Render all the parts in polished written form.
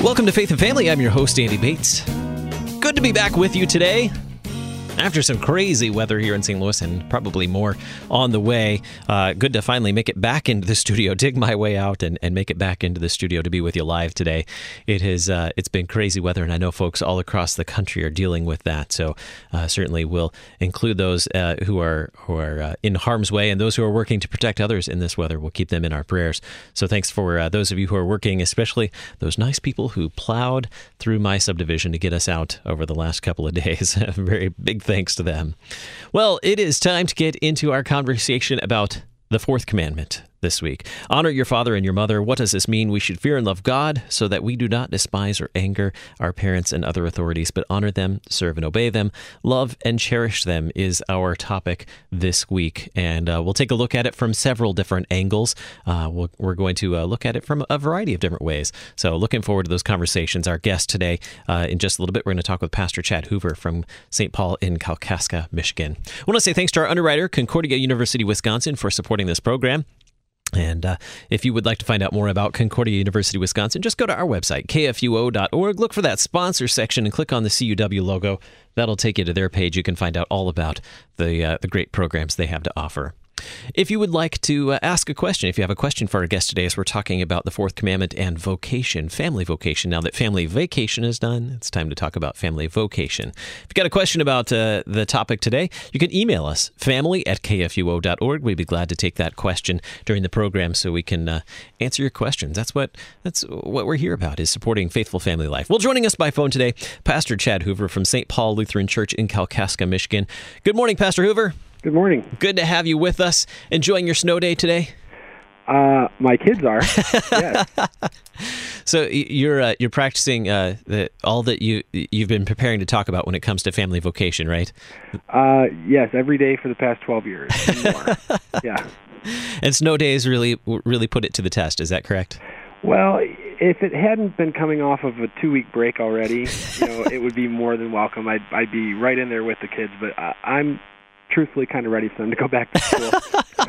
Welcome to Faith and Family. I'm your host, Andy Bates. Good to be back with you today. After some crazy weather here in St. Louis and probably more on the way, good to finally make it back into the studio, dig my way out and make it back into the studio to be with you live today. It's been crazy weather, and I know folks all across the country are dealing with that. So certainly we'll include those who are in harm's way and those who are working to protect others in this weather. We'll keep them in our prayers. So thanks for those of you who are working, especially those nice people who plowed through my subdivision to get us out over the last couple of days. Very big thanks to them. Well, it is time to get into our conversation about the fourth commandment this week. Honor your father and your mother. What does this mean? We should fear and love God so that we do not despise or anger our parents and other authorities, but honor them, serve and obey them, love and cherish them is our topic this week. And we'll take a look at it from several different angles. We're going to look at it from a variety of different ways. So looking forward to those conversations. Our guest today, in just a little bit, we're going to talk with Pastor Chad Hoover from St. Paul in Kalkaska, Michigan. I want to say thanks to our underwriter, Concordia University, Wisconsin, for supporting this program. And if you would like to find out more about Concordia University, Wisconsin, just go to our website, kfuo.org. Look for that sponsor section and click on the CUW logo. That'll take you to their page. You can find out all about the great programs they have to offer. If you would like to ask a question, if you have a question for our guest today, as we're talking about the fourth commandment and vocation, family vocation. Now that family vacation is done, it's time to talk about family vocation. If you've got a question about the topic today, you can email us, family@kfuo.org. We'd be glad to take that question during the program so we can answer your questions. That's what we're here about, is supporting faithful family life. Well, joining us by phone today, Pastor Chad Hoover from St. Paul Lutheran Church in Kalkaska, Michigan. Good morning, Pastor Hoover. Good morning. Good to have you with us. Enjoying your snow day today? My kids are. Yes. So you're practicing all that you've been preparing to talk about when it comes to family vocation, right? Yes, every day for the past 12 years. And more. Yeah. And snow days really put it to the test. Is that correct? Well, if it hadn't been coming off of a 2-week break already, it would be more than welcome. I'd be right in there with the kids, but I'm truthfully kind of ready for them to go back to school.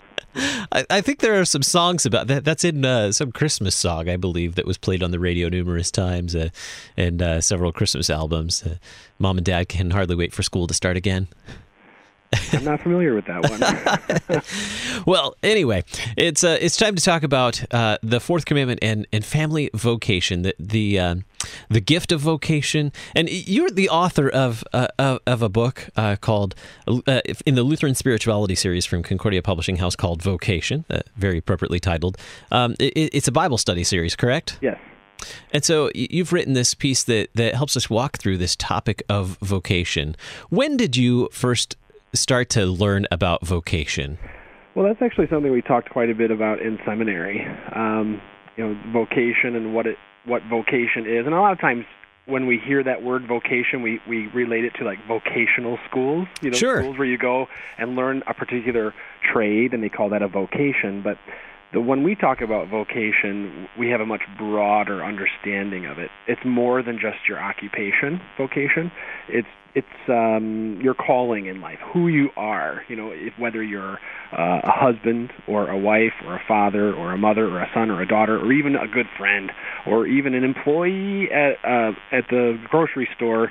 I think there are some songs about that. That's in some Christmas song, I believe, that was played on the radio numerous times and several Christmas albums. Mom and Dad can hardly wait for school to start again. I'm not familiar with that one. Well, anyway, it's time to talk about the fourth commandment and family vocation, the gift of vocation. And you're the author of a book called in the Lutheran Spirituality series from Concordia Publishing House called Vocation, very appropriately titled. It's a Bible study series, correct? Yes. And so you've written this piece that helps us walk through this topic of vocation. When did you first start to learn about vocation? Well, that's actually something we talked quite a bit about in seminary. Vocation and what vocation is. And a lot of times when we hear that word vocation, we relate it to like vocational schools, Sure. Schools where you go and learn a particular trade, and they call that a vocation. But when we talk about vocation, we have a much broader understanding of it. It's more than just your occupation, vocation. It's your calling in life, who you are. Whether you're a husband or a wife or a father or a mother or a son or a daughter or even a good friend or even an employee at the grocery store,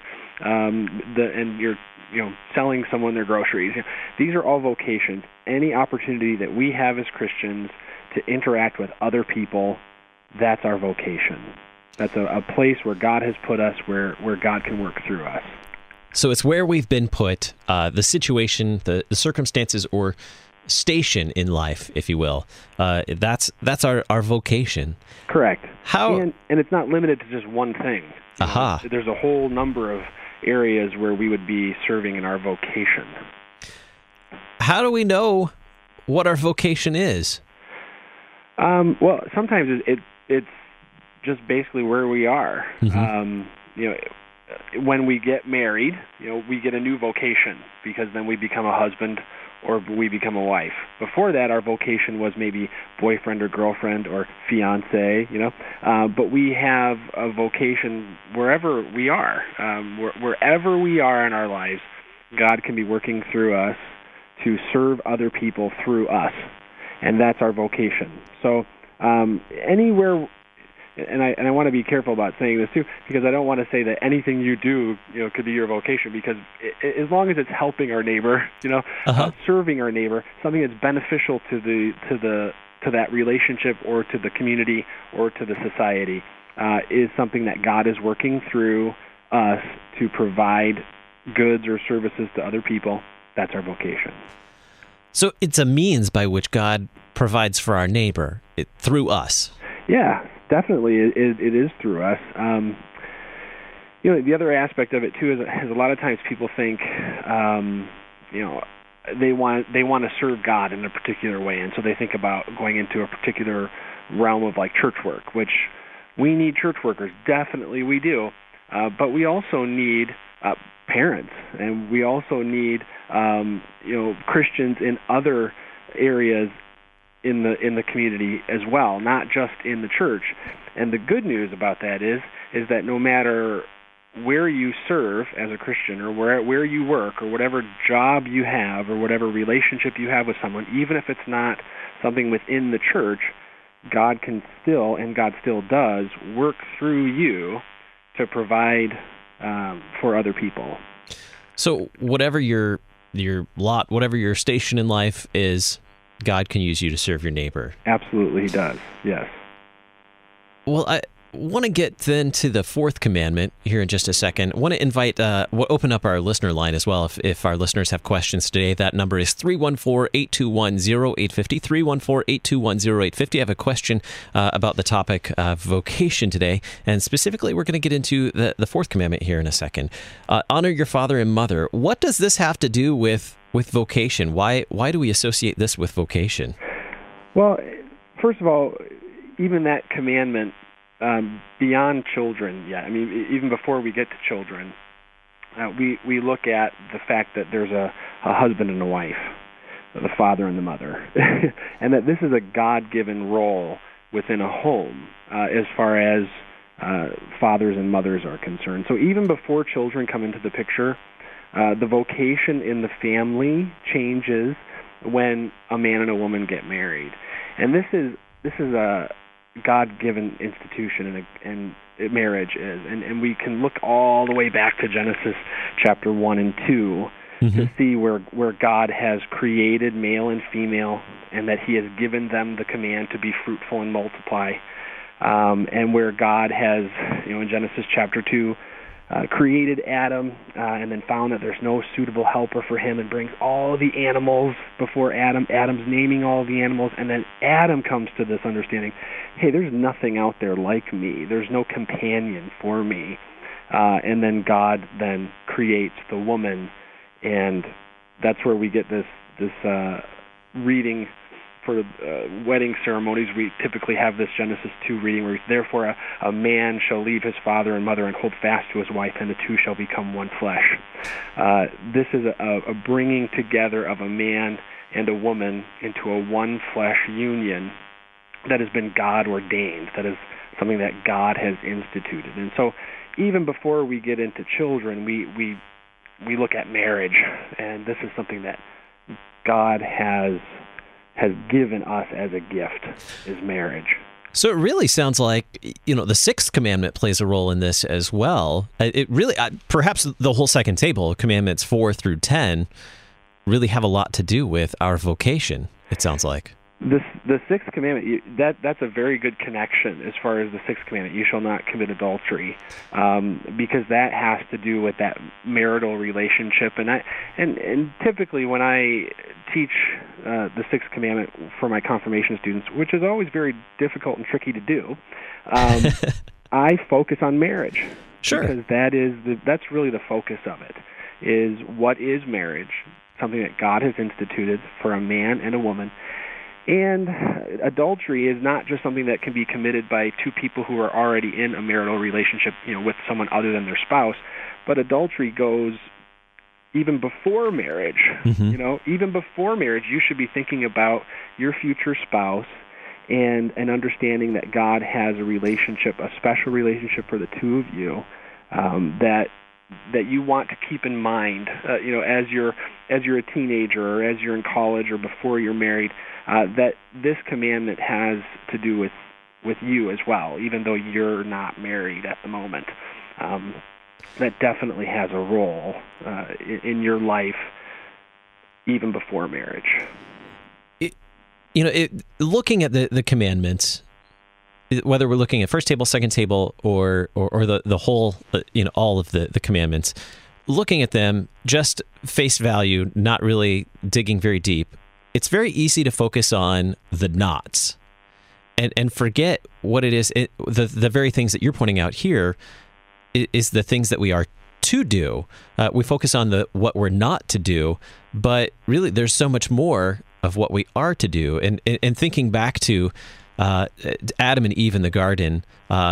and you're selling someone their groceries. These are all vocations. Any opportunity that we have as Christians to interact with other people, that's our vocation. That's a place where God has put us, where God can work through us. So it's where we've been put, the situation, the circumstances, or station in life, if you will. That's our vocation. Correct. How? And it's not limited to just one thing. Aha. There's a whole number of areas where we would be serving in our vocation. How do we know what our vocation is? Well, sometimes it's just basically where we are. Mm-hmm. When we get married, we get a new vocation because then we become a husband or we become a wife. Before that, our vocation was maybe boyfriend or girlfriend or fiance, but we have a vocation wherever we are. Wherever we are in our lives, God can be working through us to serve other people through us, and that's our vocation. So anywhere and I want to be careful about saying this too, because I don't want to say that anything you do, could be your vocation, because as long as it's helping our neighbor, serving our neighbor, something that's beneficial to that relationship or to the community or to the society, is something that God is working through us to provide goods or services to other people. That's our vocation. So it's a means by which God provides for our neighbor through us. Yeah, definitely. It is through us. The other aspect of it too is a lot of times people think, they want to serve God in a particular way, and so they think about going into a particular realm of like church work, which we need church workers. Definitely we do. But we also need parents, and we also need Christians in other areas in the community as well, not just in the church. And the good news about that is that no matter where you serve as a Christian, or where you work, or whatever job you have, or whatever relationship you have with someone, even if it's not something within the church, God can still, and God still does, work through you to provide for other people. So whatever your lot, whatever your station in life is, God can use you to serve your neighbor. Absolutely, He does. Yes. Well, I want to get then to the fourth commandment here in just a second. I want to invite, we'll open up our listener line as well if our listeners have questions today. That number is 314-821-0850, 314-821-0850. I have a question about the topic of vocation today, and specifically we're going to get into the fourth commandment here in a second. Honor your father and mother. What does this have to do with vocation? Why do we associate this with vocation? Well, first of all, even that commandment, beyond children, even before we get to children, we look at the fact that there's a husband and a wife, the father and the mother, and that this is a God-given role within a home as far as fathers and mothers are concerned. So even before children come into the picture, the vocation in the family changes when a man and a woman get married, and this is a God-given institution, and marriage is, and we can look all the way back to Genesis chapter 1 and 2 to see where God has created male and female, and that He has given them the command to be fruitful and multiply, and where God has, in Genesis chapter 2, created Adam, and then found that there's no suitable helper for him, and brings all the animals before Adam. Adam's naming all the animals, and then Adam comes to this understanding, hey, there's nothing out there like me. There's no companion for me. And then God then creates the woman, and that's where we get this reading for wedding ceremonies. We typically have this Genesis 2 reading where, therefore a man shall leave his father and mother and hold fast to his wife, and the two shall become one flesh. This is a bringing together of a man and a woman into a one flesh union that has been God ordained, that is something that God has instituted. And so even before we get into children, we look at marriage, and this is something that God has given us as a gift, is marriage. So it really sounds like, the sixth commandment plays a role in this as well. It really, perhaps the whole second table, commandments 4 through 10, really have a lot to do with our vocation, it sounds like. The sixth commandment, that's a very good connection as far as the sixth commandment, you shall not commit adultery, because that has to do with that marital relationship. And typically when I teach the sixth commandment for my confirmation students, which is always very difficult and tricky to do, I focus on marriage. Sure. Because that's really the focus of it, is what is marriage, something that God has instituted for a man and a woman. And adultery is not just something that can be committed by two people who are already in a marital relationship, with someone other than their spouse, but adultery goes even before marriage. Even before marriage, you should be thinking about your future spouse and understanding that God has a relationship, a special relationship for the two of you, that you want to keep in mind, as you're a teenager, or as you're in college, or before you're married. That this commandment has to do with with you as well, even though you're not married at the moment. That definitely has a role in your life even before marriage. Looking at the commandments, whether we're looking at first table, second table, or the whole, all of the commandments, looking at them just face value, not really digging very deep, it's very easy to focus on the nots and forget what it is. The very things that you're pointing out here is the things that we are to do. We focus on what we're not to do, but really there's so much more of what we are to do. And thinking back to Adam and Eve in the garden,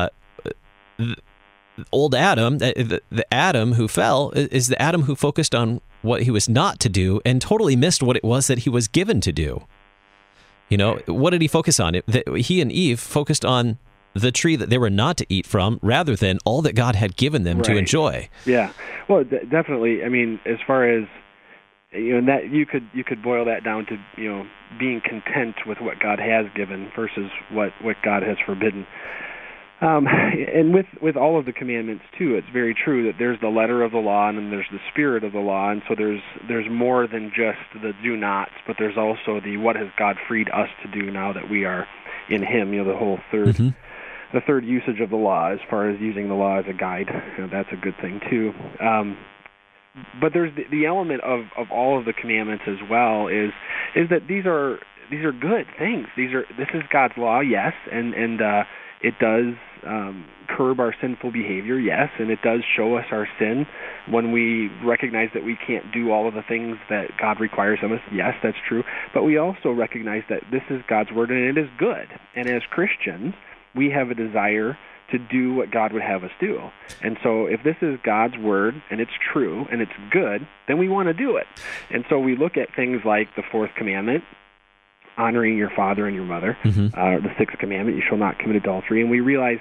old Adam, the Adam who fell, is the Adam who focused on what he was not to do and totally missed what it was that he was given to do. What did he focus on? He and Eve focused on the tree that they were not to eat from, rather than all that God had given them to enjoy. Yeah, well, definitely. I mean, as far as that you could boil that down to being content with what God has given versus what God has forbidden. And with all of the commandments too, it's very true that there's the letter of the law and then there's the spirit of the law, and so there's more than just the do nots, but there's also the what has God freed us to do now that we are in Him. The whole third. Mm-hmm. The third usage of the law, as far as using the law as a guide, that's a good thing too. But there's the element of all of the commandments as well is that these are good things. This is God's law, yes, and it does curb our sinful behavior, yes, and it does show us our sin when we recognize that we can't do all of the things that God requires of us. Yes, that's true. But we also recognize that this is God's word and it is good. And as Christians, we have a desire to do what God would have us do. And so if this is God's word and it's true and it's good, then we want to do it. And so we look at things like the fourth commandment, honoring your father and your mother, the sixth commandment, you shall not commit adultery, and we realize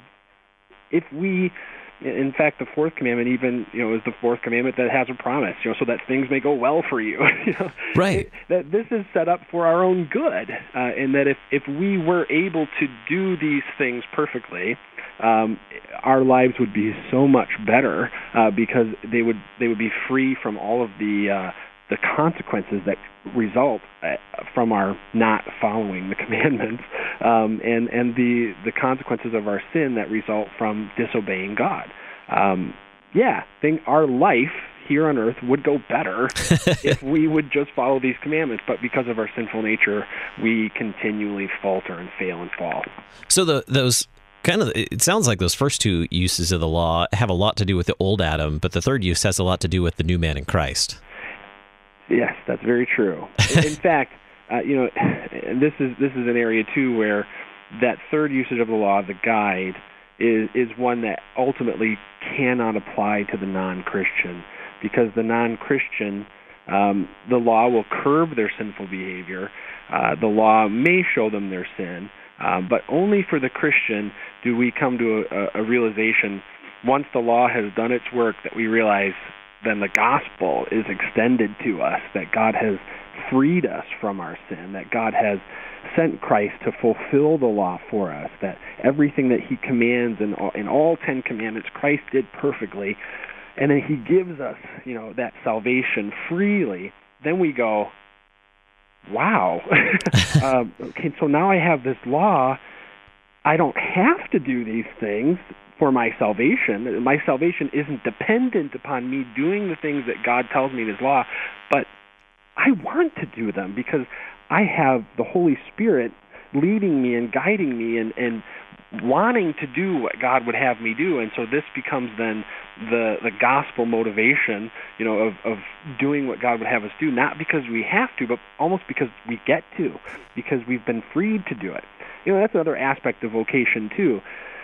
in fact, the fourth commandment even, is the fourth commandment that has a promise, so that things may go well for you. Right. That this is set up for our own good, and that if we were able to do these things perfectly, our lives would be so much better because they would be free from all of the consequences that result from our not following the commandments, and the consequences of our sin that result from disobeying God. Our life here on earth would go better if we would just follow these commandments, but because of our sinful nature, we continually falter and fail and fall. So those it sounds like those first two uses of the law have a lot to do with the old Adam, but the third use has a lot to do with the new man in Christ. Yes, that's very true. In fact, this is an area too where that third usage of the law, the guide, is one that ultimately cannot apply to the non-Christian, because the non-Christian, the law will curb their sinful behavior. The law may show them their sin, but only for the Christian do we come to a realization, once the law has done its work, that we realize then the gospel is extended to us, that God has freed us from our sin, that God has sent Christ to fulfill the law for us, that everything that He commands in all 10 commandments, Christ did perfectly, and then He gives us, that salvation freely. Then we go, wow, okay, so now I have this law. I don't have to do these things for my salvation. My salvation isn't dependent upon me doing the things that God tells me in His law, but I want to do them because I have the Holy Spirit leading me and guiding me and wanting to do what God would have me do. And so this becomes then the gospel motivation, of doing what God would have us do, not because we have to, but almost because we get to, because we've been freed to do it. That's another aspect of vocation too.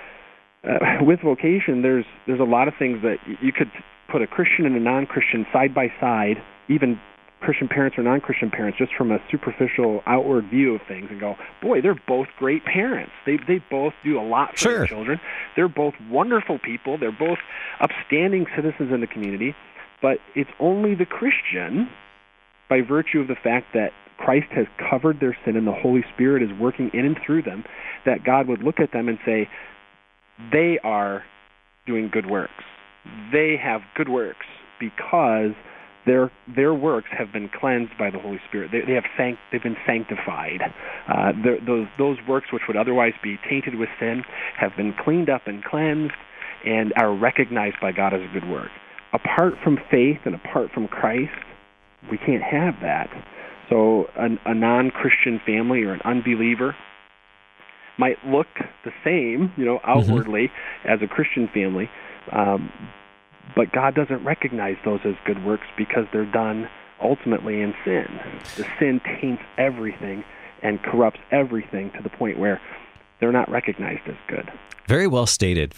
With vocation, there's a lot of things that you could put a Christian and a non-Christian side by side, even Christian parents or non-Christian parents, just from a superficial outward view of things, and go, boy, they're both great parents. They both do a lot for their children. They're both wonderful people. They're both upstanding citizens in the community. But it's only the Christian, by virtue of the fact that Christ has covered their sin and the Holy Spirit is working in and through them, that God would look at them and say, they are doing good works. They have good works because their works have been cleansed by the Holy Spirit. They've been sanctified. Those works which would otherwise be tainted with sin have been cleaned up and cleansed and are recognized by God as a good work. Apart from faith and apart from Christ, we can't have that. So a non-Christian family or an unbeliever might look the same, outwardly as a Christian family, but God doesn't recognize those as good works because they're done ultimately in sin. The sin taints everything and corrupts everything to the point where they're not recognized as good. Very well stated.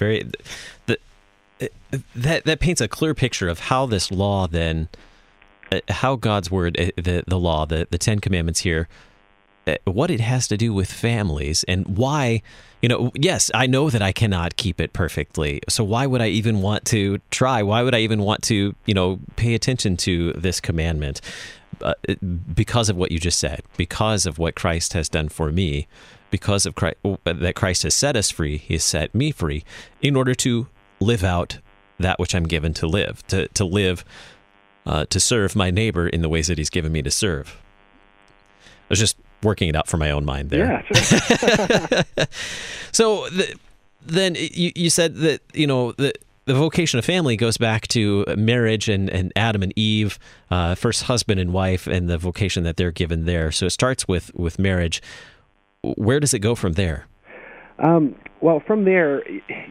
That paints a clear picture of how this law then, how God's word, the law, the Ten Commandments here, what it has to do with families and why, yes, I know that I cannot keep it perfectly. So why would I even want to try? Why would I even want to, pay attention to this commandment? Because of what you just said, because of what Christ has done for me, because of Christ, that Christ has set us free, He has set me free in order to live out that which I'm given to live, to live, to serve my neighbor in the ways that He's given me to serve. I was just working it out for my own mind there. Yeah, sure. So then you said that, the vocation of family goes back to marriage and Adam and Eve, first husband and wife, and the vocation that they're given there. So it starts with marriage. Where does it go from there? Well, from there,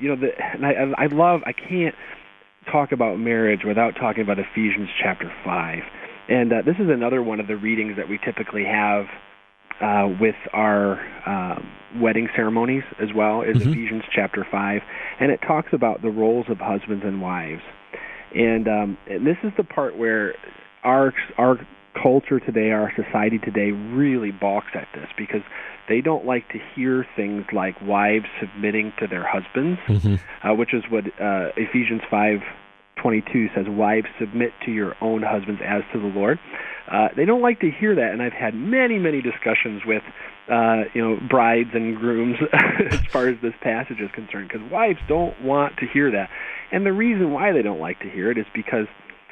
I can't talk about marriage without talking about Ephesians chapter 5. And this is another one of the readings that we typically have with our wedding ceremonies as well, is Ephesians chapter 5. And it talks about the roles of husbands and wives. And this is the part where our culture today, our society today, really balks at this because they don't like to hear things like wives submitting to their husbands, which is what Ephesians 5:22 says, wives, submit to your own husbands as to the Lord. They don't like to hear that, and I've had many, many discussions with brides and grooms as far as this passage is concerned, because wives don't want to hear that. And the reason why they don't like to hear it is because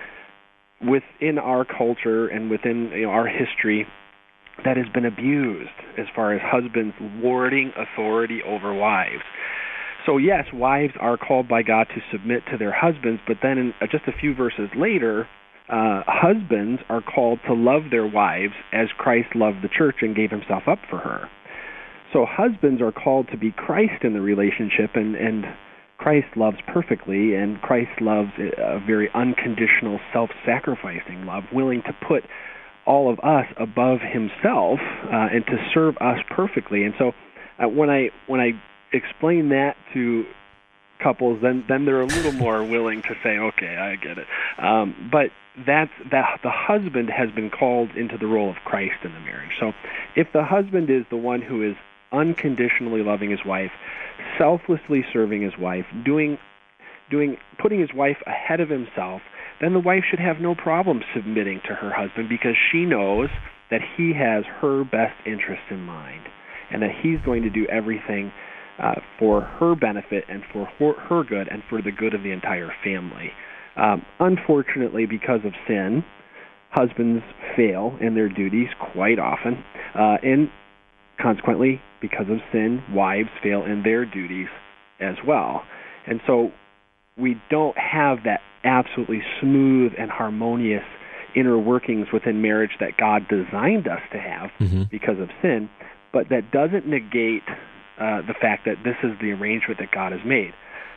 within our culture and within our history, that has been abused as far as husbands lording authority over wives. So yes, wives are called by God to submit to their husbands, but then in just a few verses later, husbands are called to love their wives as Christ loved the church and gave Himself up for her. So husbands are called to be Christ in the relationship, and Christ loves perfectly, and Christ loves a very unconditional, self-sacrificing love, willing to put all of us above Himself and to serve us perfectly. And so when I explain that to couples, then they're a little more willing to say, okay, I get it. But that the husband has been called into the role of Christ in the marriage. So if the husband is the one who is unconditionally loving his wife, selflessly serving his wife, putting his wife ahead of himself, then the wife should have no problem submitting to her husband because she knows that he has her best interests in mind and that he's going to do everything for her benefit and for her good and for the good of the entire family. Unfortunately, because of sin, husbands fail in their duties quite often, and consequently, because of sin, wives fail in their duties as well. And so we don't have that absolutely smooth and harmonious inner workings within marriage that God designed us to have because of sin, but that doesn't negate the fact that this is the arrangement that God has made.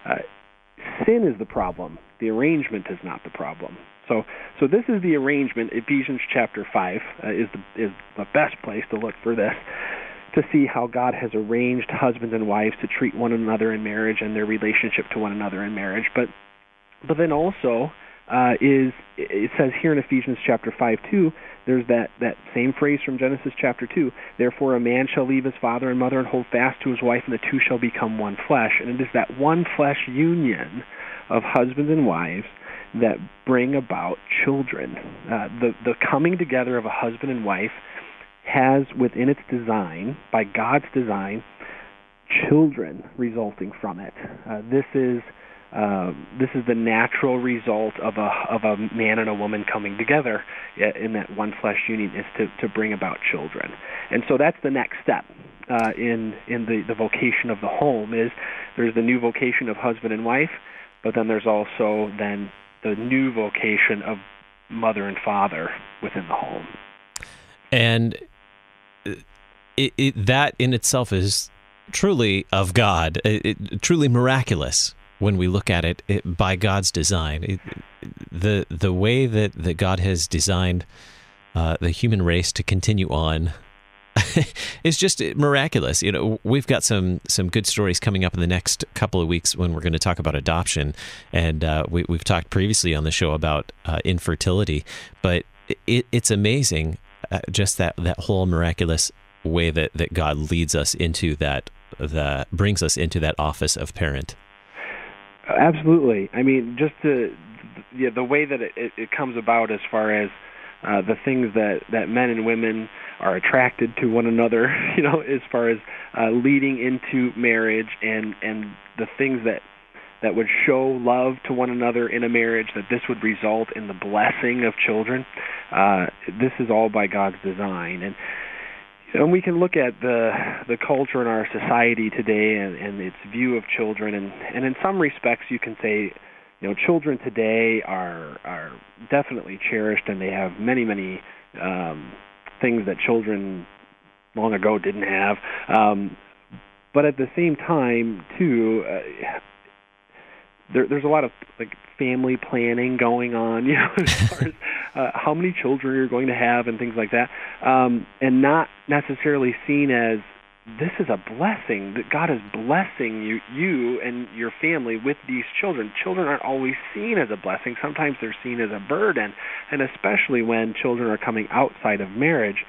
Sin is the problem. The arrangement is not the problem. So this is the arrangement. Ephesians chapter 5 is the best place to look for this, to see how God has arranged husbands and wives to treat one another in marriage and their relationship to one another in marriage. But then also it says here in Ephesians chapter 5:2, there's that same phrase from Genesis chapter 2, therefore a man shall leave his father and mother and hold fast to his wife, and the two shall become one flesh. And it is that one flesh union of husbands and wives that bring about children. The coming together of a husband and wife has within its design, by God's design, children resulting from it. This is the natural result of a man and a woman coming together in that one flesh union, is to bring about children. And so that's the next step in the vocation of the home. Is there's the new vocation of husband and wife, but then there's also then the new vocation of mother and father within the home. And that in itself is truly of God, truly miraculous when we look at it by God's design. The way that God has designed the human race to continue on is just miraculous. We've got some good stories coming up in the next couple of weeks when we're going to talk about adoption, and we've talked previously on the show about infertility, but it's amazing just that whole miraculous way that God leads us into that brings us into that office of parent. Absolutely. I mean, just the way that it comes about, as far as the things that men and women are attracted to one another, as far as leading into marriage, and the things that would show love to one another in a marriage, that this would result in the blessing of children. This is all by God's design. And we can look at the culture in our society today and its view of children, and in some respects you can say, children today are definitely cherished, and they have many, many things that children long ago didn't have. But at the same time, too, there's a lot of family planning going on, as far as how many children you're going to have and things like that, and not necessarily seen as this is a blessing, that God is blessing you and your family with these children. Children aren't always seen as a blessing. Sometimes they're seen as a burden, and especially when children are coming outside of marriage,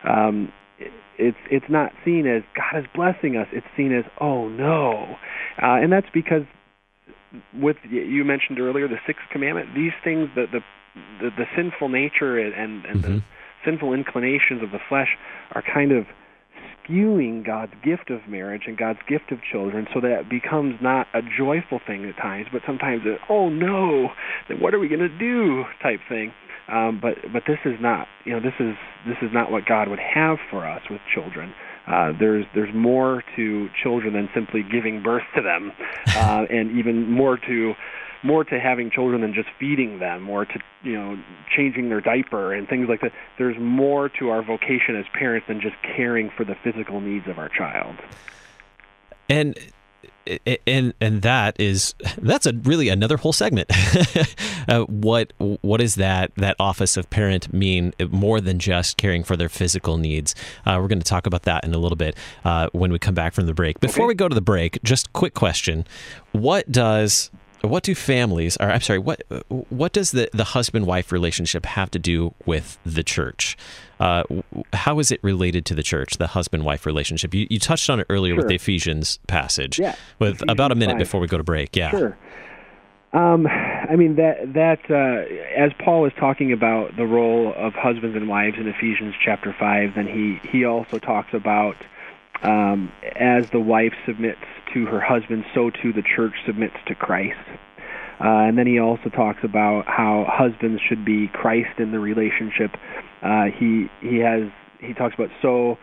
it's not seen as God is blessing us. It's seen as, oh no, and that's because, you mentioned earlier the sixth commandment. These things, the sinful nature and the sinful inclinations of the flesh, are kind of skewing God's gift of marriage and God's gift of children, so that it becomes not a joyful thing at times, but sometimes oh no, then what are we going to do type thing. But this is not, this is not what God would have for us with children. There's more to children than simply giving birth to them, and even more to having children than just feeding them, or to changing their diaper and things like that. There's more to our vocation as parents than just caring for the physical needs of our child. And that's really another whole segment. What does that office of parent mean, more than just caring for their physical needs? We're going to talk about that in a little bit when we come back from the break. Before we go to the break, just quick question: what does families, or I'm sorry, what does the husband-wife relationship have to do with the church? How is it related to the church, the husband-wife relationship? You touched on it earlier with the Ephesians passage, with Ephesians about a minute 5. Before we go to break. Yeah. Sure. I mean, that as Paul is talking about the role of husbands and wives in Ephesians chapter 5, then he also talks about as the wife submits to her husband, so too the church submits to Christ. And then he also talks about how husbands should be Christ in the relationship. He talks about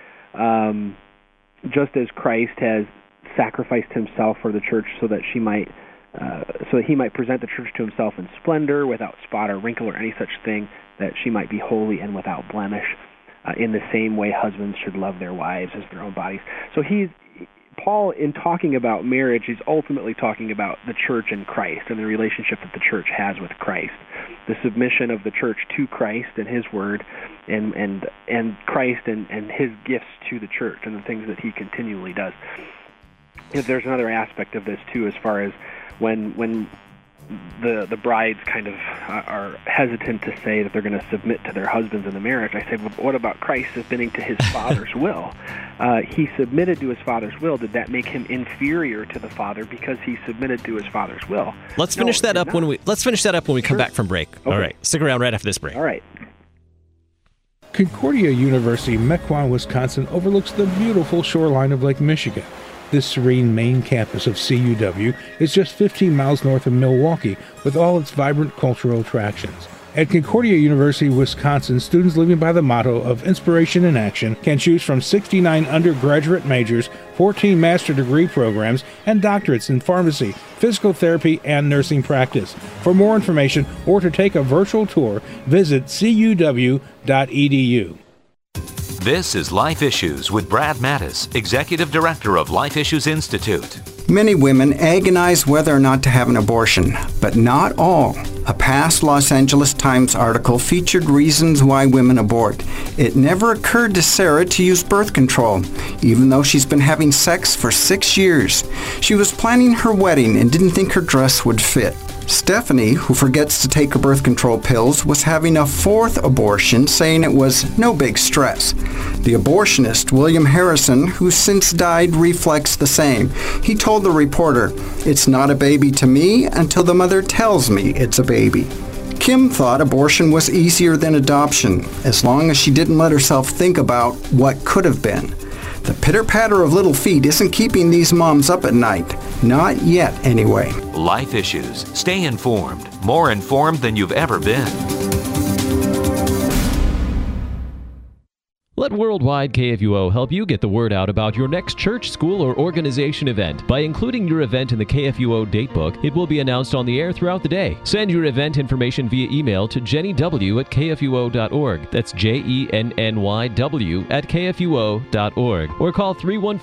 just as Christ has sacrificed himself for the church, so that he might present the church to himself in splendor, without spot or wrinkle or any such thing, that she might be holy and without blemish. In the same way, husbands should love their wives as their own bodies. So Paul, in talking about marriage, he's ultimately talking about the church and Christ, and the relationship that the church has with Christ, the submission of the church to Christ and His Word, and Christ and His gifts to the church, and the things that He continually does. There's another aspect of this too, as far as when the brides kind of are hesitant to say that they're going to submit to their husbands in the marriage. I say, well, what about Christ submitting to His Father's will? He submitted to His Father's will. Did that make Him inferior to the Father because He submitted to His Father's will? Let's finish that up when we come back from break. Okay. All right, stick around right after this break. All right. Concordia University, Mequon, Wisconsin overlooks the beautiful shoreline of Lake Michigan. This serene main campus of CUW is just 15 miles north of Milwaukee, with all its vibrant cultural attractions. At Concordia University, Wisconsin, students living by the motto of inspiration in action can choose from 69 undergraduate majors, 14 master degree programs, and doctorates in pharmacy, physical therapy, and nursing practice. For more information or to take a virtual tour, visit cuw.edu. This is Life Issues with Brad Mattis, Executive Director of Life Issues Institute. Many women agonize whether or not to have an abortion, but not all. A past Los Angeles Times article featured reasons why women abort. It never occurred to Sarah to use birth control, even though she's been having sex for 6 years. She was planning her wedding and didn't think her dress would fit. Stephanie, who forgets to take her birth control pills, was having a 4th abortion, saying it was no big stress. The abortionist, William Harrison, who since died, reflects the same. He told the reporter, "It's not a baby to me until the mother tells me it's a baby." Kim thought abortion was easier than adoption, as long as she didn't let herself think about what could have been. The pitter-patter of little feet isn't keeping these moms up at night. Not yet, anyway. Life Issues. Stay informed. More informed than you've ever been. Let Worldwide KFUO help you get the word out about your next church, school, or organization event. By including your event in the KFUO datebook, it will be announced on the air throughout the day. Send your event information via email to jennyw@kfuo.org. That's JENNYW@kfuo.org. Or call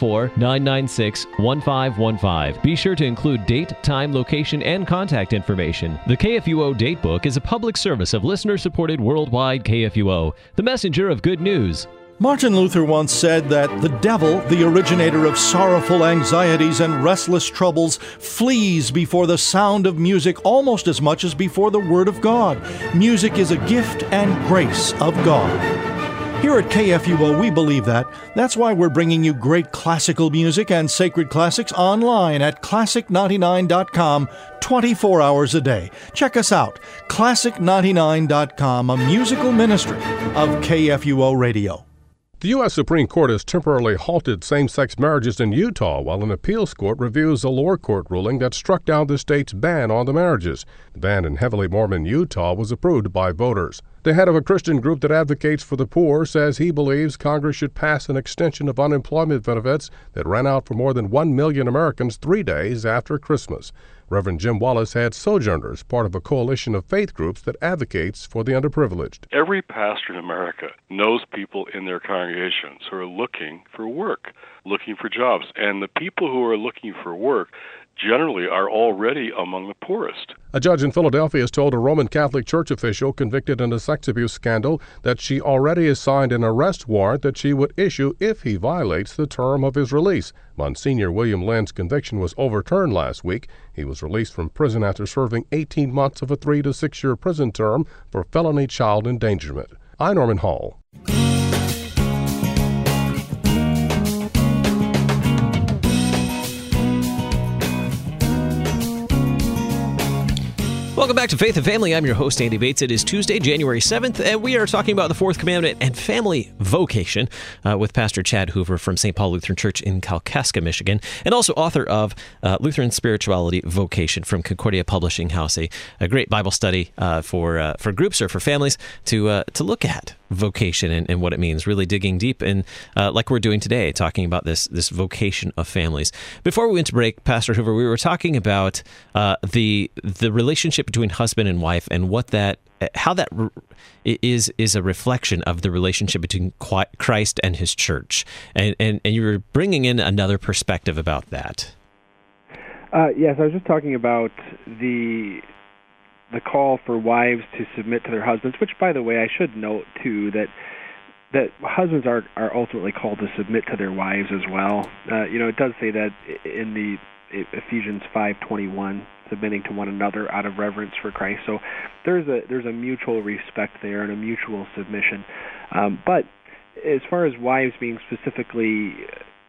314-996-1515. Be sure to include date, time, location, and contact information. The KFUO datebook is a public service of listener-supported Worldwide KFUO, the messenger of good news. Martin Luther once said that the devil, the originator of sorrowful anxieties and restless troubles, flees before the sound of music almost as much as before the Word of God. Music is a gift and grace of God. Here at KFUO, we believe that. That's why we're bringing you great classical music and sacred classics online at classic99.com 24 hours a day. Check us out, classic99.com, a musical ministry of KFUO Radio. The U.S. Supreme Court has temporarily halted same-sex marriages in Utah while an appeals court reviews a lower court ruling that struck down the state's ban on the marriages. The ban in heavily Mormon Utah was approved by voters. The head of a Christian group that advocates for the poor says he believes Congress should pass an extension of unemployment benefits that ran out for more than 1 million Americans 3 days after Christmas. Reverend Jim Wallace had Sojourners, part of a coalition of faith groups that advocates for the underprivileged. Every pastor in America knows people in their congregations who are looking for work, looking for jobs. And the people who are looking for work generally are already among the poorest. A judge in Philadelphia has told a Roman Catholic Church official convicted in a sex abuse scandal that she already has signed an arrest warrant that she would issue if he violates the term of his release. Monsignor William Lynn's conviction was overturned last week. He was released from prison after serving 18 months of a 3 to 6 year prison term for felony child endangerment. I'm Norman Hall. Welcome back to Faith and Family. I'm your host, Andy Bates. It is Tuesday, January 7th, and we are talking about the fourth commandment and family vocation with Pastor Chad Hoover from St. Paul Lutheran Church in Kalkaska, Michigan, and also author of Lutheran Spirituality Vocation from Concordia Publishing House, a great Bible study for groups or for families to look at vocation and what it means, really digging deep in, like we're doing today, talking about this vocation of families. Before we went to break, Pastor Hoover, we were talking about the relationship between husband and wife and how that is a reflection of the relationship between Christ and his church, and you were bringing in another perspective about that. Yes, I was just talking about the call for wives to submit to their husbands, which, by the way, I should note, too, that husbands are ultimately called to submit to their wives as well. It does say that in the Ephesians 5:21, submitting to one another out of reverence for Christ. So there's a mutual respect there and a mutual submission. But as far as wives being specifically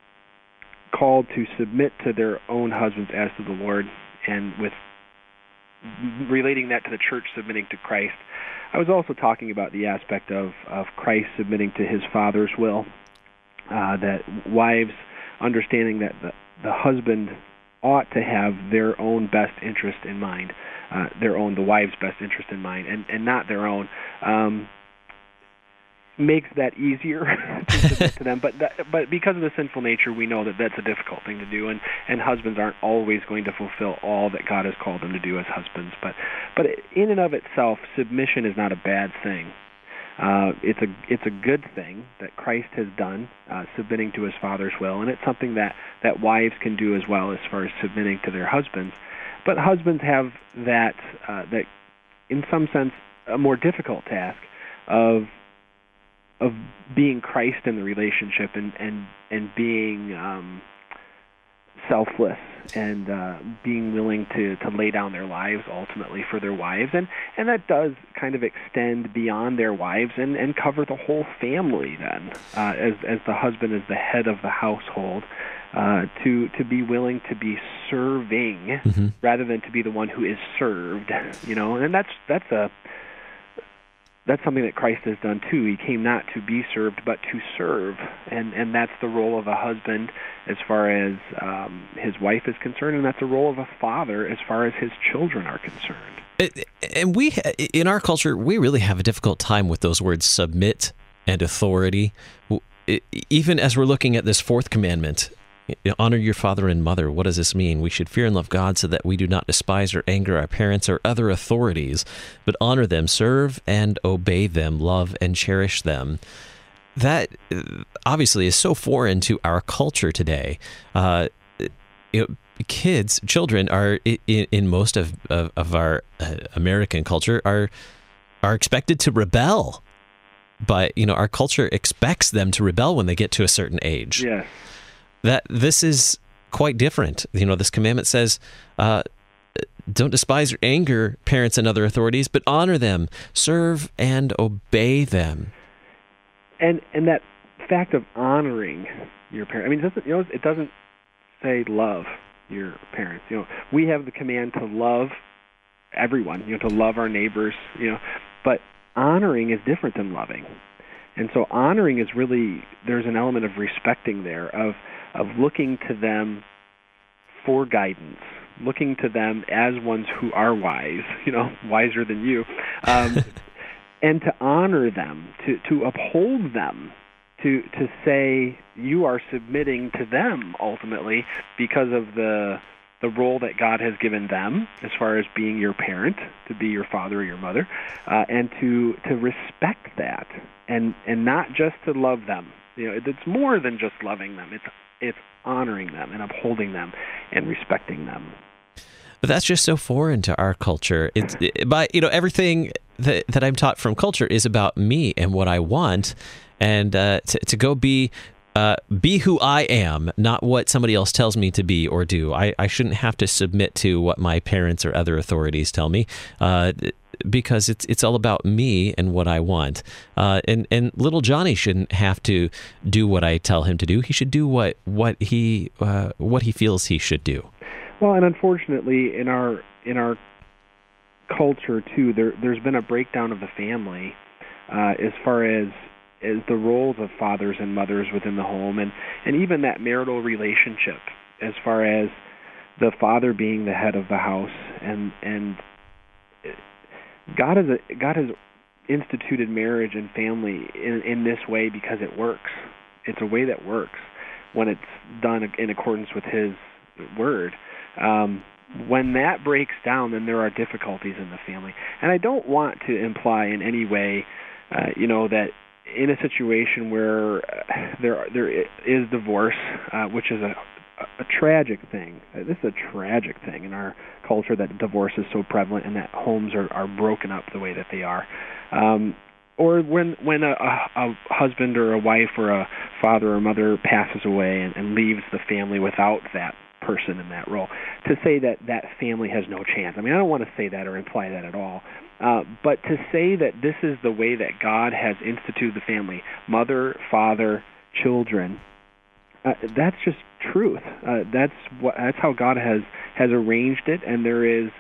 called to submit to their own husbands as to the Lord, and with relating that to the church submitting to Christ, I was also talking about the aspect of Christ submitting to his Father's will, that wives understanding that the husband ought to have their own best interest in mind, the wife's best interest in mind, and not their own, makes that easier to submit to them. But because of the sinful nature, we know that that's a difficult thing to do, and husbands aren't always going to fulfill all that God has called them to do as husbands. But in and of itself, submission is not a bad thing. It's a good thing that Christ has done, submitting to his Father's will, and it's something that wives can do as well as far as submitting to their husbands. But husbands have that in some sense, a more difficult task of being Christ in the relationship and being selfless and being willing to lay down their lives ultimately for their wives, and that does kind of extend beyond their wives and cover the whole family then, as the husband is the head of the household, to be willing to be serving rather than to be the one who is served, and that's something that Christ has done too. He came not to be served, but to serve, and that's the role of a husband as far as his wife is concerned, and that's the role of a father as far as his children are concerned. And we, in our culture, we really have a difficult time with those words submit and authority. Even as we're looking at this fourth commandment, honor your father and mother. What does this mean? We should fear and love God so that we do not despise or anger our parents or other authorities, but honor them, serve and obey them, love and cherish them. That obviously is so foreign to our culture today. Children are in most of our American culture are expected to rebel, but our culture expects them to rebel when they get to a certain age. Yes. That this is quite different. This commandment says, don't despise or anger parents and other authorities, but honor them, serve and obey them. And that fact of honoring your parents, it doesn't say love your parents. We have the command to love everyone, to love our neighbors, but honoring is different than loving. And so honoring is really, there's an element of respecting there, of looking to them for guidance, looking to them as ones who are wise, wiser than you, and to honor them, to uphold them, to say you are submitting to them ultimately because of the role that God has given them as far as being your parent, to be your father or your mother, and to respect that, and not just to love them. It's more than just loving them. It's honoring them and upholding them and respecting them. But that's just so foreign to our culture. Everything that I'm taught from culture is about me and what I want, and to go be who I am, not what somebody else tells me to be or do. I shouldn't have to submit to what my parents or other authorities tell me, because it's all about me and what I want. And little Johnny shouldn't have to do what I tell him to do. He should do what he feels he should do. Well, and unfortunately, in our culture too, there's been a breakdown of the family as far as the roles of fathers and mothers within the home, and even that marital relationship, as far as the father being the head of the house, and God has instituted marriage and family in this way because it works. It's a way that works when it's done in accordance with His Word. When that breaks down, then there are difficulties in the family. And I don't want to imply in any way, that in a situation where there is divorce, which is a tragic thing. This is a tragic thing in our culture, that divorce is so prevalent and that homes are broken up the way that they are. Or when a husband or a wife or a father or mother passes away and leaves the family without that person in that role, to say that family has no chance. I don't want to say that or imply that at all. But to say that this is the way that God has instituted the family, mother, father, children, that's just truth. That's how God has arranged it, and there is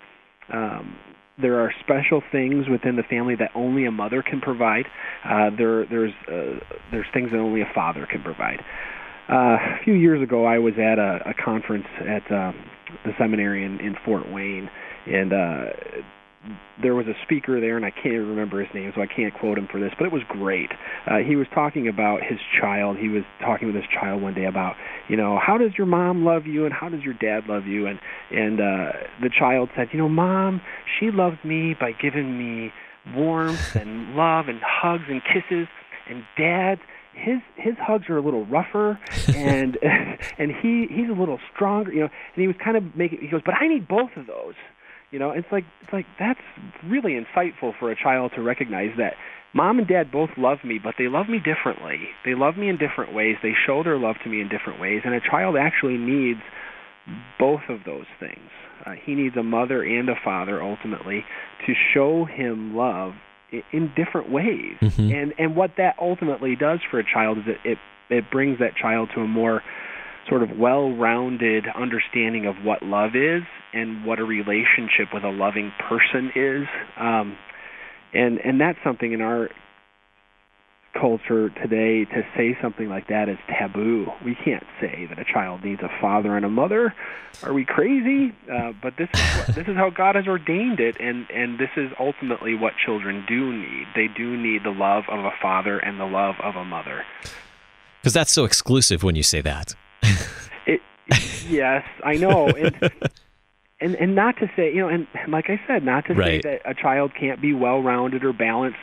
There are special things within the family that only a mother can provide. There's things that only a father can provide. A few years ago, I was at a conference at the seminary in Fort Wayne, and there was a speaker there, and I can't remember his name, so I can't quote him for this, but it was great. He was talking about his child. He was talking with his child one day about, how does your mom love you and how does your dad love you? And the child said, Mom, she loves me by giving me warmth and love and hugs and kisses, and Dad, his hugs are a little rougher, and he's a little stronger, and he was kind of he goes, but I need both of those. It's like that's really insightful for a child to recognize that Mom and Dad both love me, but they love me differently. They love me in different ways. They show their love to me in different ways, and a child actually needs both of those things. He needs a mother and a father, ultimately, to show him love in different ways. Mm-hmm. And what that ultimately does for a child is it brings that child to a more sort of well-rounded understanding of what love is and what a relationship with a loving person is. And that's something in our culture today, to say something like that is taboo. We can't say that a child needs a father and a mother. Are we crazy? But this is how God has ordained it, and this is ultimately what children do need. They do need the love of a father and the love of a mother. Because that's so exclusive when you say that. Yes, I know. And not to say, and like I said, not to say that a child can't be well-rounded or balanced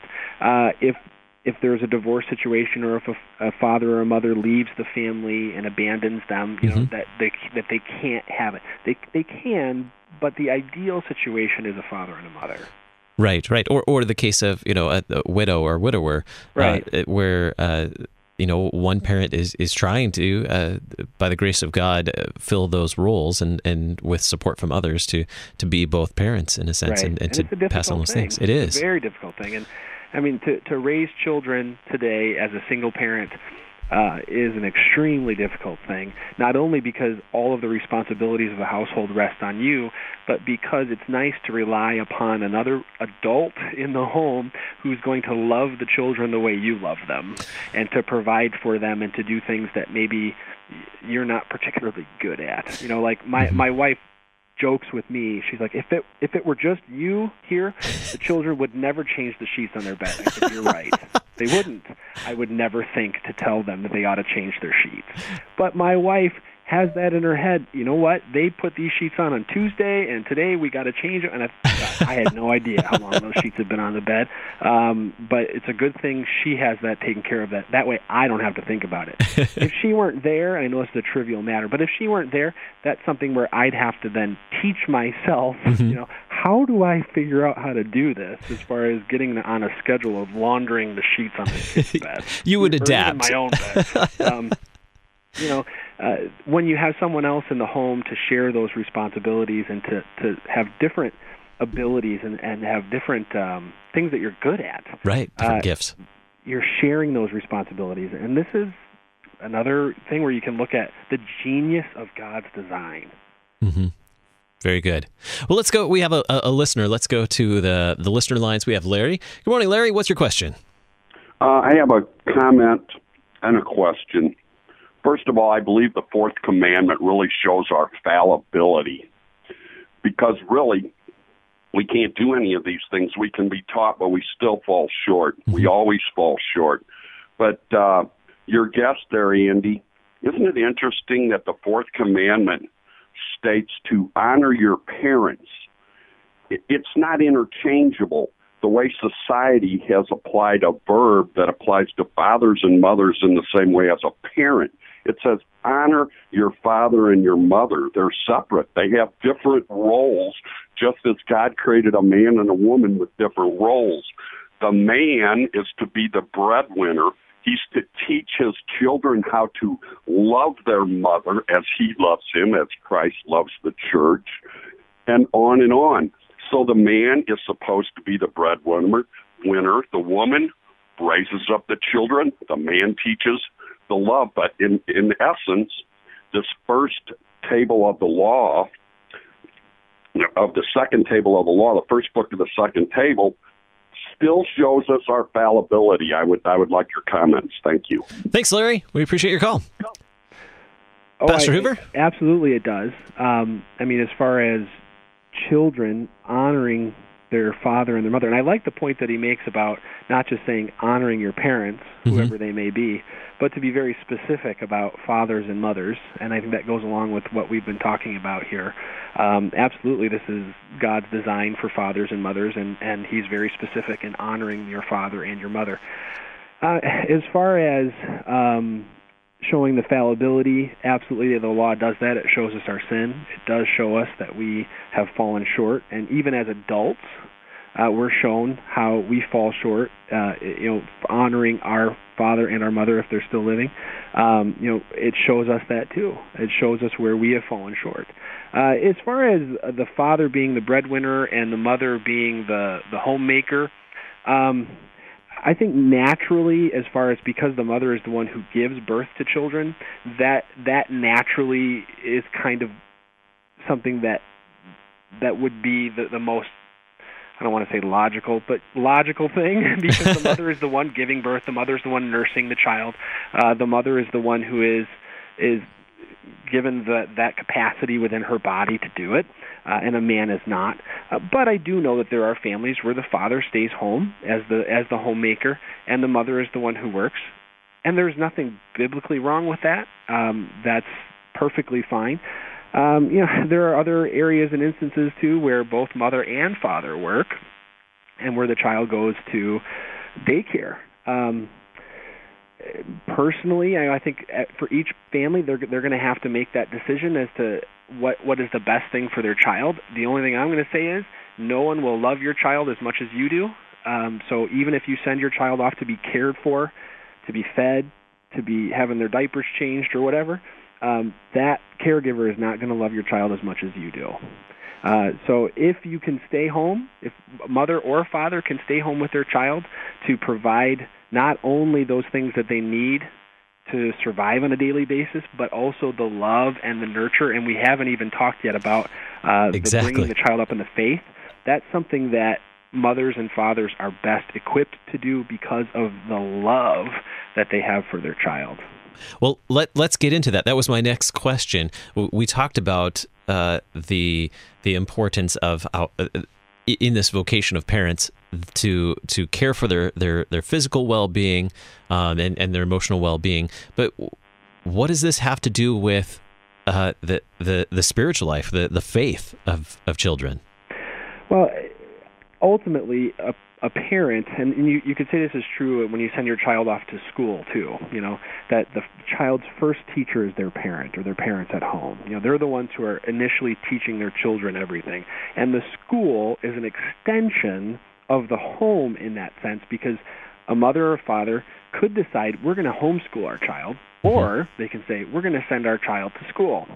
if there's a divorce situation, or if a father or a mother leaves the family and abandons them, that they can't have it. They can, but the ideal situation is a father and a mother. Right. Or the case of, a widow or widower, where one parent is trying to, by the grace of God, fill those roles and with support from others to be both parents in a sense, and to pass on those things. It is a very difficult thing. And I mean, to raise children today as a single parent is an extremely difficult thing, not only because all of the responsibilities of the household rest on you, but because it's nice to rely upon another adult in the home who's going to love the children the way you love them, and to provide for them and to do things that maybe you're not particularly good at. Like my wife jokes with me. She's like, if it were just you here, the children would never change the sheets on their bed. I said, you're right. They wouldn't. I would never think to tell them that they ought to change their sheets. But my wife has that in her head. You know what? They put these sheets on Tuesday, and today we got to change them. And I had no idea how long those sheets had been on the bed. But it's a good thing she has that taken care of. That way I don't have to think about it. If she weren't there, I know it's a trivial matter, but if she weren't there, that's something where I'd have to then teach myself, how do I figure out how to do this as far as getting on a schedule of laundering the sheets on the kids' bed. You would adapt. My own bed. When you have someone else in the home to share those responsibilities and to have different abilities and have different things that you're good at. Right, different gifts. You're sharing those responsibilities. And this is another thing where you can look at the genius of God's design. Mm-hmm. Very good. Well, let's go. We have a listener. Let's go to the listener lines. We have Larry. Good morning, Larry. What's your question? I have a comment and a question. First of all, I believe the fourth commandment really shows our fallibility, because really we can't do any of these things. We can be taught, but we still fall short. Mm-hmm. We always fall short. But your guest there, Andy, isn't it interesting that the fourth commandment states to honor your parents? It's not interchangeable. The way society has applied a verb that applies to fathers and mothers in the same way as a parent. It says, honor your father and your mother. They're separate. They have different roles, just as God created a man and a woman with different roles. The man is to be the breadwinner. He's to teach his children how to love their mother as he loves him, as Christ loves the church, and on and on. So the man is supposed to be the breadwinner. The woman raises up the children. The man teaches the love. But in essence, this first table of the law, of the second table of the law, the first book of the second table, still shows us our fallibility. I would like your comments. Thank you. Thanks, Larry. We appreciate your call. Pastor Hoover? Absolutely it does. As far as children honoring their father and their mother, and I like the point that he makes about not just saying honoring your parents, whoever they may be, but to be very specific about fathers and mothers, and I think that goes along with what we've been talking about here. Absolutely, this is God's design for fathers and mothers, and he's very specific in honoring your father and your mother. As far as showing the fallibility, absolutely, the law does that. It shows us our sin. It does show us that we have fallen short, and even as adults, we're shown how we fall short, honoring our father and our mother if they're still living. It shows us that too. It shows us where we have fallen short. As far as the father being the breadwinner and the mother being the homemaker, I think naturally, as far as because the mother is the one who gives birth to children, that naturally is kind of something that would be the most, I don't want to say logical, but logical thing, because the mother is the one giving birth, the mother is the one nursing the child, the mother is the one who is given that capacity within her body to do it, and a man is not. But I do know that there are families where the father stays home as the homemaker, and the mother is the one who works, and there's nothing biblically wrong with that. That's perfectly fine. There are other areas and instances too where both mother and father work, and where the child goes to daycare. Personally, I think for each family, they're going to have to make that decision as to what is the best thing for their child. The only thing I'm going to say is no one will love your child as much as you do. So even if you send your child off to be cared for, to be fed, to be having their diapers changed or whatever, that caregiver is not going to love your child as much as you do. So if you can stay home, if mother or father can stay home with their child to provide not only those things that they need to survive on a daily basis, but also the love and the nurture, and we haven't even talked yet about bringing the child up in the faith. That's something that mothers and fathers are best equipped to do because of the love that they have for their child. Well, let's get into that. That was my next question. We talked about the importance of in this vocation of parents to care for their physical well-being and their emotional well-being. But what does this have to do with the spiritual life, the faith of children? Well, ultimately, a parent, and you could say this is true when you send your child off to school too, that the child's first teacher is their parent or their parents at home. They're the ones who are initially teaching their children everything. And the school is an extension of the home in that sense, because a mother or father could decide we're going to homeschool our child, or they can say we're going to send our child to school.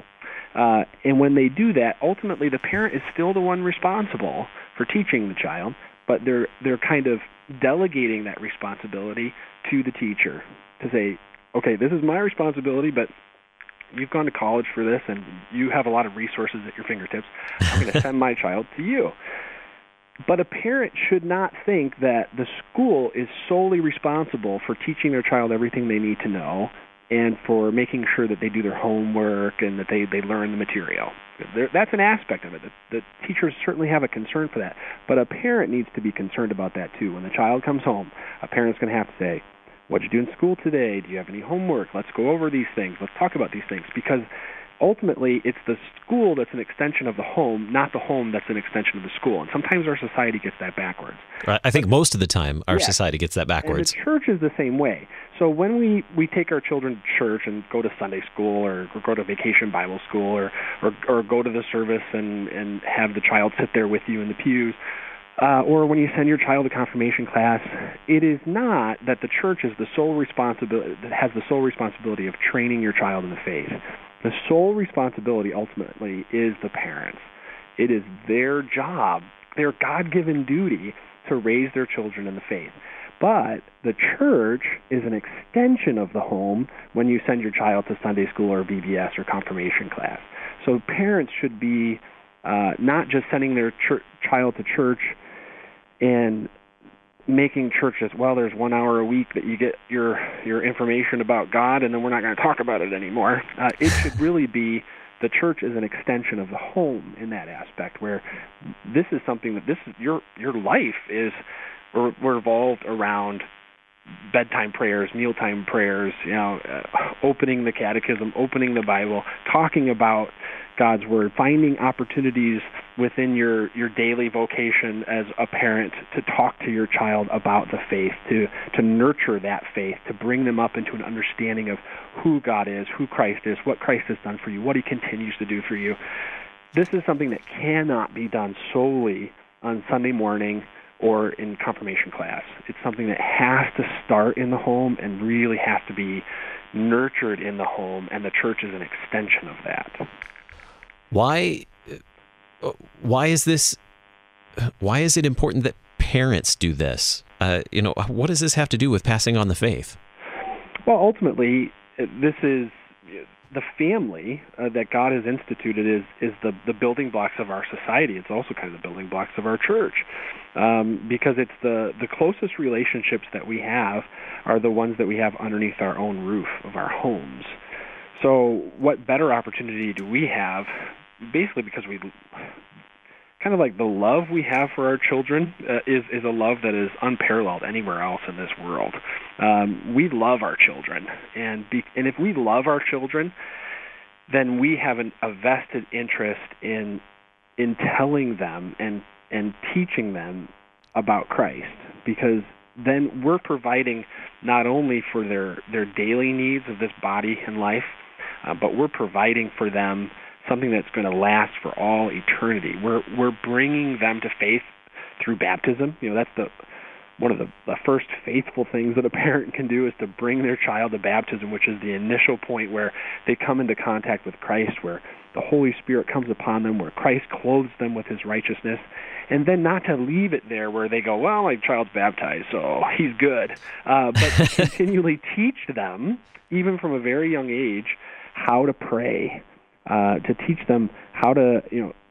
And when they do that, ultimately the parent is still the one responsible for teaching the child, but they're kind of delegating that responsibility to the teacher to say, okay, this is my responsibility, but you've gone to college for this and you have a lot of resources at your fingertips. I'm going to send my child to you. But a parent should not think that the school is solely responsible for teaching their child everything they need to know and for making sure that they do their homework and that they learn the material. That's an aspect of it. The teachers certainly have a concern for that. But a parent needs to be concerned about that too. When the child comes home, a parent's going to have to say, what'd you do in school today? Do you have any homework? Let's go over these things. Let's talk about these things. Because ultimately, it's the school that's an extension of the home, not the home that's an extension of the school. And sometimes our society gets that backwards. Right. I think most of the time our society gets that backwards. And the church is the same way. So when we take our children to church and go to Sunday school or go to vacation Bible school or go to the service and have the child sit there with you in the pews, or when you send your child to confirmation class, it is not that the church is the sole responsibility that has the sole responsibility of training your child in the faith. The sole responsibility ultimately is the parents. It is their job, their God-given duty to raise their children in the faith. But the church is an extension of the home when you send your child to Sunday school or VBS or confirmation class. So parents should be not just sending their child to church and making church as, well, there's 1 hour a week that you get your information about God, and then we're not going to talk about it anymore. It should really be the church is an extension of the home in that aspect, where this is something that your life is revolved around bedtime prayers, mealtime prayers, opening the catechism, opening the Bible, talking about God's Word, finding opportunities within your daily vocation as a parent to talk to your child about the faith, to nurture that faith, to bring them up into an understanding of who God is, who Christ is, what Christ has done for you, what He continues to do for you. This is something that cannot be done solely on Sunday morning or in confirmation class. It's something that has to start in the home and really has to be nurtured in the home, and the church is an extension of that. Why is this? Why is it important that parents do this? What does this have to do with passing on the faith? Well, ultimately, this is the family that God has instituted is the building blocks of our society. It's also kind of the building blocks of our church, because it's the closest relationships that we have are the ones that we have underneath our own roof of our homes. So what better opportunity do we have, basically because we kind of like the love we have for our children is a love that is unparalleled anywhere else in this world. We love our children, and if we love our children, then we have a vested interest in telling them and teaching them about Christ, because then we're providing not only for their daily needs of this body and life, but we're providing for them something that's going to last for all eternity. We're bringing them to faith through baptism. That's one of the first faithful things that a parent can do, is to bring their child to baptism, which is the initial point where they come into contact with Christ, where the Holy Spirit comes upon them, where Christ clothes them with His righteousness, and then not to leave it there where they go, well, my child's baptized, so he's good, but to continually teach them, even from a very young age, how to pray, to teach them how to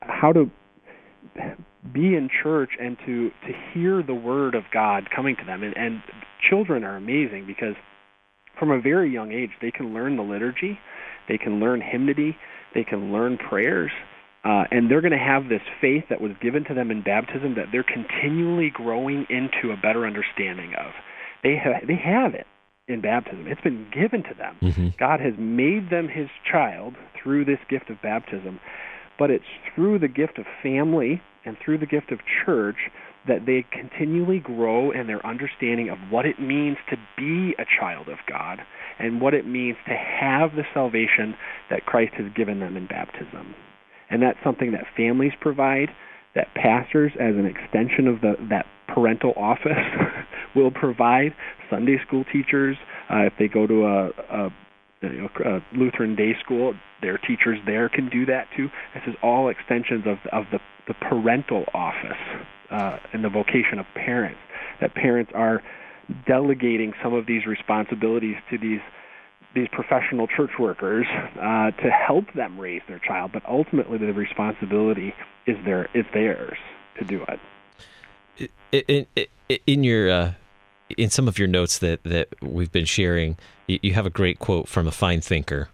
be in church and to hear the Word of God coming to them. And children are amazing, because from a very young age they can learn the liturgy, they can learn hymnody, they can learn prayers, and they're going to have this faith that was given to them in baptism that they're continually growing into a better understanding of. They have it in baptism. It's been given to them. Mm-hmm. God has made them His child through this gift of baptism, but it's through the gift of family and through the gift of church that they continually grow in their understanding of what it means to be a child of God and what it means to have the salvation that Christ has given them in baptism. And that's something that families provide, that pastors, as an extension of that parental office, will provide. Sunday school teachers, if they go to a Lutheran day school, their teachers there can do that too. This is all extensions of the parental office and the vocation of parents, that parents are delegating some of these responsibilities to these professional church workers to help them raise their child, but ultimately the responsibility is theirs to do it. In some of your notes that we've been sharing, you have a great quote from a fine thinker.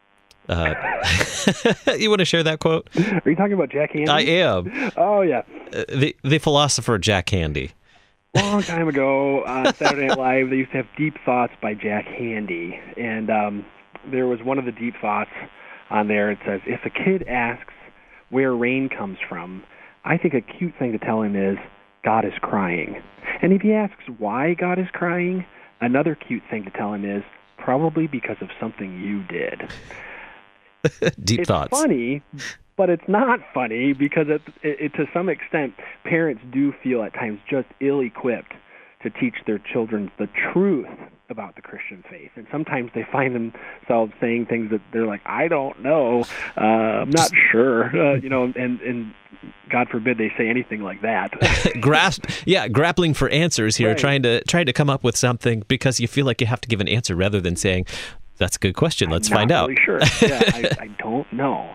You want to share that quote? Are you talking about Jack Handey? I am. Oh, yeah. The philosopher Jack Handey. Long time ago on Saturday Night Live, they used to have Deep Thoughts by Jack Handey. And there was one of the deep thoughts on there. It says, if a kid asks where rain comes from, I think a cute thing to tell him is, God is crying. And if he asks why God is crying, another cute thing to tell him is, probably because of something you did. Deep thoughts. It's funny, but it's not funny, because it to some extent, parents do feel at times just ill-equipped to teach their children the truth about the Christian faith. And sometimes they find themselves saying things that they're like, I don't know, I'm not sure, and God forbid they say anything like that. Grappling for answers here, right. trying to come up with something because you feel like you have to give an answer rather than saying, that's a good question, let's find out. I'm not really sure. Yeah, I don't know.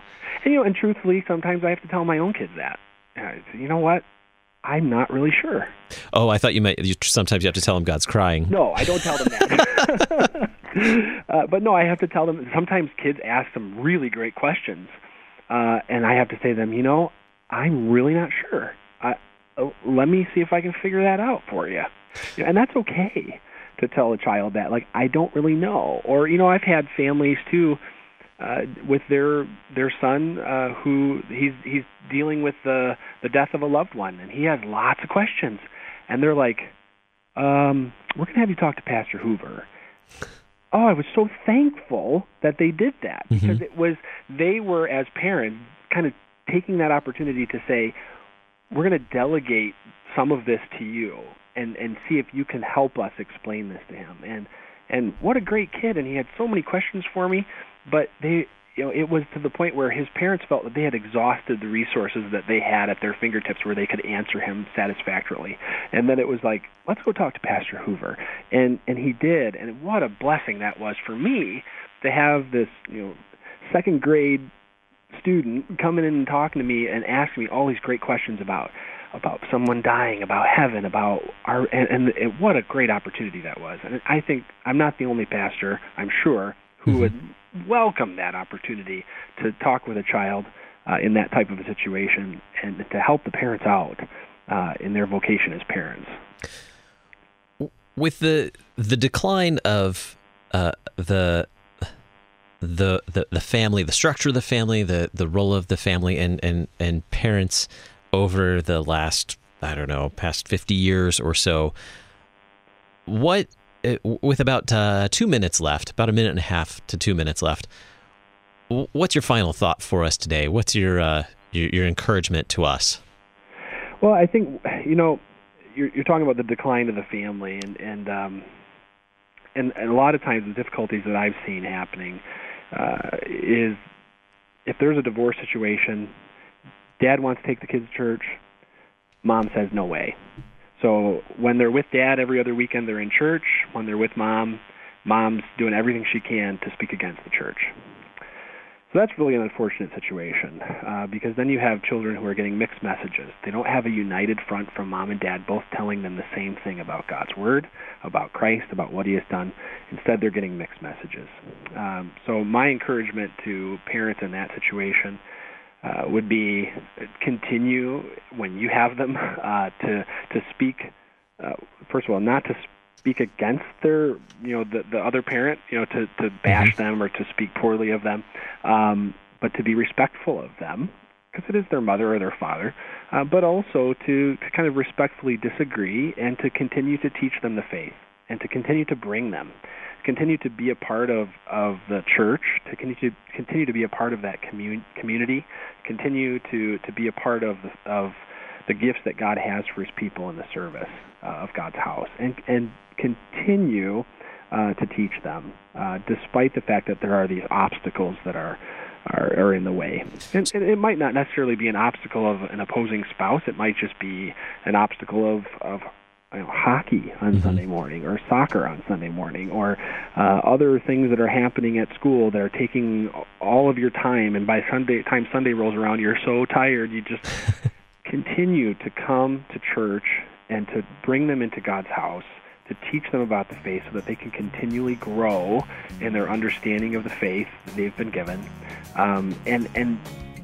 And truthfully, sometimes I have to tell my own kids that. You know what? I'm not really sure. Oh, I thought sometimes you have to tell them God's crying. No, I don't tell them that. But no, I have to tell them. Sometimes kids ask some really great questions, and I have to say to them, I'm really not sure. Let me see if I can figure that out for you. And that's okay to tell a child that, like, I don't really know. Or, I've had families too with their son who he's dealing with the death of a loved one, and he has lots of questions. And they're like, we're going to have you talk to Pastor Hoover. Oh, I was so thankful that they did that, because they were, as parents, kind of taking that opportunity to say, we're going to delegate some of this to you and see if you can help us explain this to him. And what a great kid, and he had so many questions for me, but it was to the point where his parents felt that they had exhausted the resources that they had at their fingertips where they could answer him satisfactorily. And then it was like, let's go talk to Pastor Hoover. And he did, and what a blessing that was for me to have this, second grade student coming in and talking to me and asking me all these great questions about someone dying, about heaven, about and what a great opportunity that was. And I think I'm not the only pastor, I'm sure, who would welcome that opportunity to talk with a child in that type of a situation and to help the parents out in their vocation as parents. With the decline of the family, the structure of the family, the role of the family, and parents over the last, past 50 years or so, with about 2 minutes left, about 1.5 minutes to 2 minutes left, what's your final thought for us today? What's your encouragement to us? Well, I think, you're talking about the decline of the family, and a lot of times the difficulties that I've seen happening is if there's a divorce situation, Dad wants to take the kids to church, Mom says no way. So when they're with Dad every other weekend, they're in church. When they're with Mom, Mom's doing everything she can to speak against the church. So that's really an unfortunate situation because then you have children who are getting mixed messages. They don't have a united front from Mom and Dad both telling them the same thing about God's Word, about Christ, about what He has done. Instead, they're getting mixed messages. So my encouragement to parents in that situation would be continue when you have them to speak. First of all, not to speak against their the other parent, to bash them or to speak poorly of them, but to be respectful of them because it is their mother or their father, but also to kind of respectfully disagree and to continue to teach them the faith and to continue to bring them. Continue to be a part of the church, to continue to be a part of that community, continue to be a part of the gifts that God has for His people in the service of God's house, and continue to teach them, despite the fact that there are these obstacles that are in the way. And it might not necessarily be an obstacle of an opposing spouse. It might just be an obstacle of hockey on Sunday morning or soccer on Sunday morning or other things that are happening at school that are taking all of your time, and by time Sunday rolls around, you're so tired you just continue to come to church and to bring them into God's house, to teach them about the faith so that they can continually grow in their understanding of the faith that they've been given, and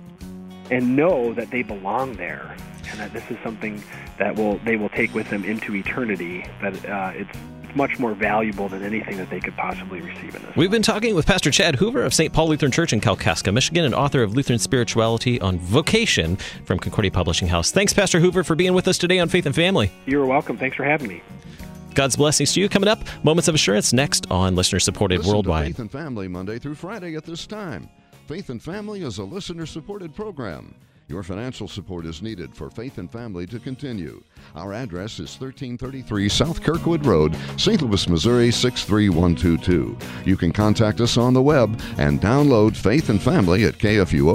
know that they belong there, and that this is something that they will take with them into eternity, that it's much more valuable than anything that they could possibly receive in this. We've been talking with Pastor Chad Hoover of St. Paul Lutheran Church in Kalkaska, Michigan, and author of Lutheran Spirituality on Vocation from Concordia Publishing House. Thanks, Pastor Hoover, for being with us today on Faith and Family. You're welcome. Thanks for having me. God's blessings to you. Coming up, Moments of Assurance next on Listener-Supported Worldwide. Faith and Family Monday through Friday at this time. Faith and Family is a listener-supported program. Your financial support is needed for Faith and Family to continue. Our address is 1333 South Kirkwood Road, St. Louis, Missouri 63122. You can contact us on the web and download Faith and Family at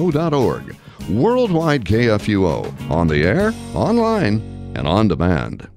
kfuo.org. Worldwide KFUO, on the air, online, and on demand.